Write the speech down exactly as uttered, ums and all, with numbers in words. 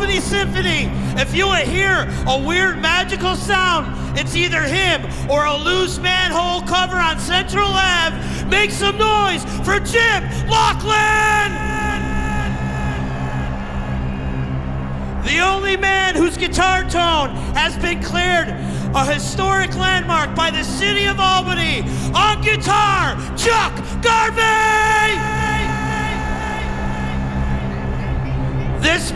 Albany Symphony. If you hear a weird magical sound, it's either him or a loose manhole cover on Central Ave. Make some noise for Jim Laughlin! The only man whose guitar tone has been cleared a historic landmark by the city of Albany. On guitar, Chuck Garvey! This